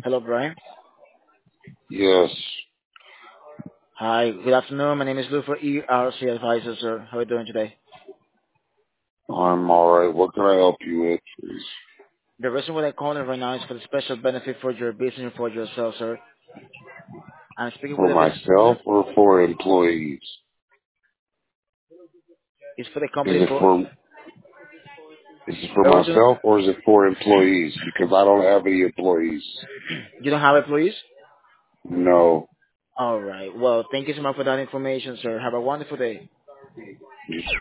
Hello, Brian. Yes, Hi, good afternoon. My name is Lou for ERC Advisor, sir. How are you doing today? I'm all right. What can I help you with, please? The reason why I'm calling right now is for the special benefit for your business and for yourself, sir. I'm speaking For with a business. myself or for employees? It's for the Is company it for. for is it for We're doing. myself or is it for employees? Because I don't have any employees. You don't have employees? No. All right. Well, thank you so much for that information, sir. Have a wonderful day.